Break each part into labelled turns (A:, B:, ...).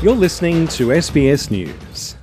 A: You're listening to SBS News.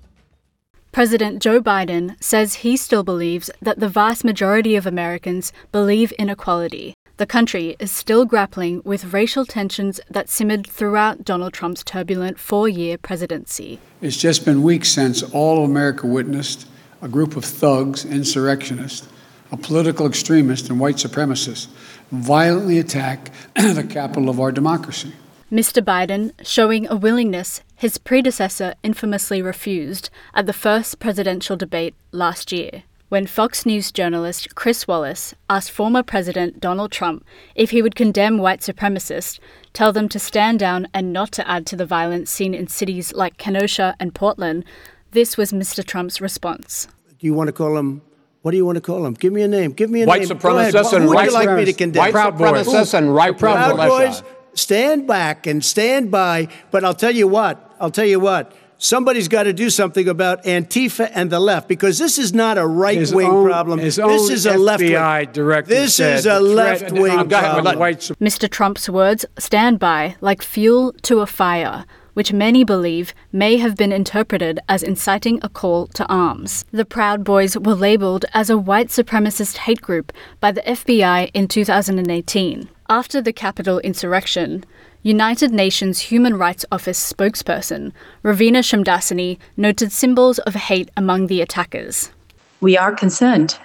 B: President Joe Biden says he still believes that the vast majority of Americans believe in equality. The country is still grappling with racial tensions that simmered throughout Donald Trump's turbulent 4-year presidency.
C: It's just been weeks since all of America witnessed a group of thugs, insurrectionists, a political extremist and white supremacist violently attack the capital of our democracy.
B: Mr. Biden showing a willingness his predecessor infamously refused at the first presidential debate last year, when Fox News journalist Chris Wallace asked former President Donald Trump if he would condemn white supremacists, tell them to stand down and not to add to the violence seen in cities like Kenosha and Portland. This was Mr. Trump's response.
D: Do you want to call them? What do you want to call them? Give me a name. Give me a
E: white
D: name.
E: Supremacists and
D: who would
E: white
D: you like me to condemn?
E: White supremacists and right
D: Proud Boys. Stand back and stand by. But I'll tell you what. Somebody's got to do something about Antifa and the left, because this is not a right-wing problem. This is a left-wing. This is a left-wing problem.
B: Mr. Trump's words stand by like fuel to a fire, which many believe may have been interpreted as inciting a call to arms. The Proud Boys were labelled as a white supremacist hate group by the FBI in 2018. After the Capitol insurrection, United Nations Human Rights Office spokesperson Ravina Shamdasani noted symbols of hate among the attackers.
F: We are concerned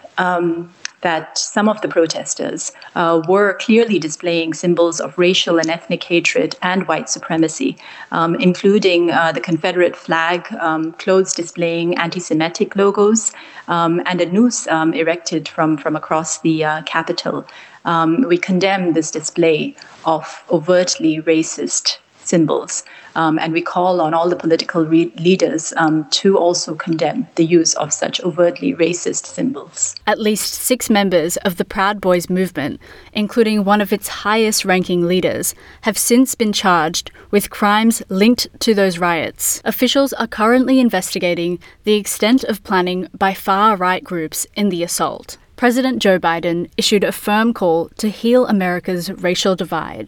F: that some of the protesters were clearly displaying symbols of racial and ethnic hatred and white supremacy, including the Confederate flag, clothes displaying anti-Semitic logos, and a noose erected from across the Capitol. We condemn this display of overtly racist symbols, and we call on all the political leaders to also condemn the use of such overtly racist symbols.
B: At least 6 members of the Proud Boys movement, including one of its highest-ranking leaders, have since been charged with crimes linked to those riots. Officials are currently investigating the extent of planning by far-right groups in the assault. President Joe Biden issued a firm call to heal America's racial divide.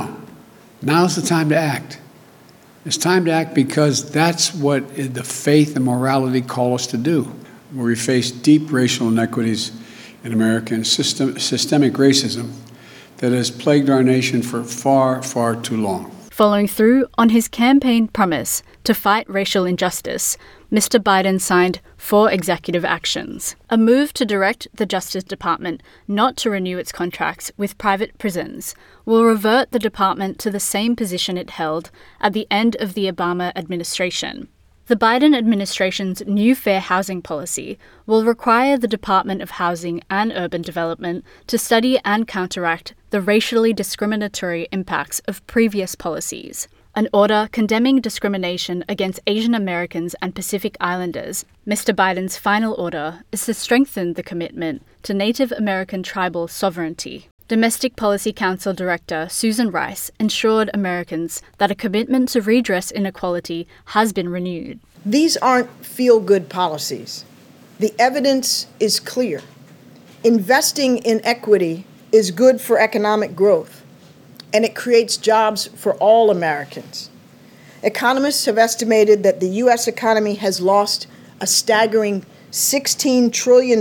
C: Now's the time to act. It's time to act because that's what the faith and morality call us to do. Where we face deep racial inequities in America and systemic racism that has plagued our nation for far, far too long.
B: Following through on his campaign promise to fight racial injustice, Mr. Biden signed 4 executive actions. A move to direct the Justice Department not to renew its contracts with private prisons will revert the department to the same position it held at the end of the Obama administration. The Biden administration's new fair housing policy will require the Department of Housing and Urban Development to study and counteract the racially discriminatory impacts of previous policies. An order condemning discrimination against Asian Americans and Pacific Islanders. Mr. Biden's final order is to strengthen the commitment to Native American tribal sovereignty. Domestic Policy Council Director Susan Rice assured Americans that a commitment to redress inequality has been renewed.
G: These aren't feel-good policies. The evidence is clear. Investing in equity is good for economic growth, and it creates jobs for all Americans. Economists have estimated that the U.S. economy has lost a staggering $16 trillion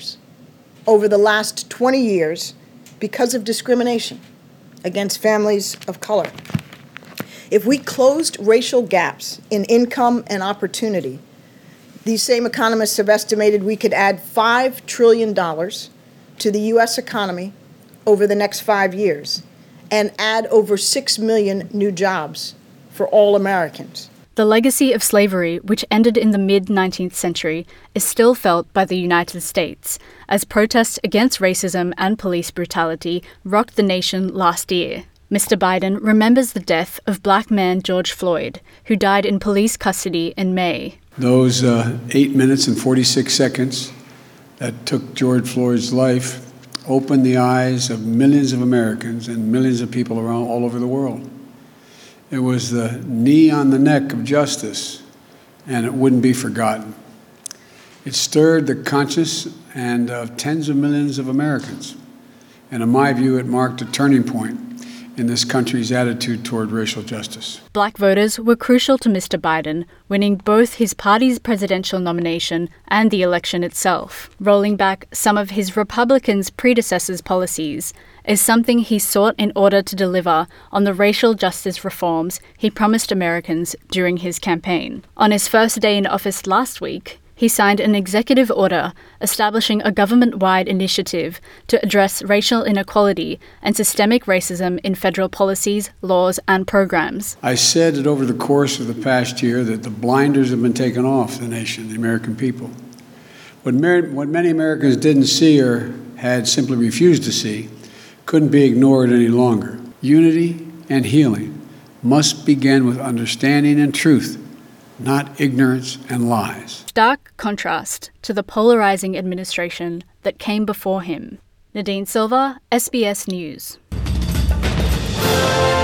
G: over the last 20 years because of discrimination against families of color. If we closed racial gaps in income and opportunity, these same economists have estimated we could add $5 trillion to the U.S. economy over the next 5 years and add over 6 million new jobs for all Americans.
B: The legacy of slavery, which ended in the mid-19th century, is still felt by the United States, as protests against racism and police brutality rocked the nation last year. Mr. Biden remembers the death of black man George Floyd, who died in police custody in May.
C: Those 8 minutes and 46 seconds that took George Floyd's life opened the eyes of millions of Americans and millions of people around all over the world. It was the knee on the neck of justice, and it wouldn't be forgotten. It stirred the conscience and of tens of millions of Americans. And in my view, it marked a turning point in this country's attitude toward racial justice.
B: Black voters were crucial to Mr. Biden, winning both his party's presidential nomination and the election itself. Rolling back some of his Republicans' predecessors' policies is something he sought in order to deliver on the racial justice reforms he promised Americans during his campaign. On his first day in office last week, he signed an executive order establishing a government-wide initiative to address racial inequality and systemic racism in federal policies, laws, and programs.
C: I said that over the course of the past year that the blinders have been taken off the nation, the American people. What many Americans didn't see or had simply refused to see couldn't be ignored any longer. Unity and healing must begin with understanding and truth, not ignorance and lies.
B: Stark contrast to the polarizing administration that came before him. Nadine Silva, SBS News.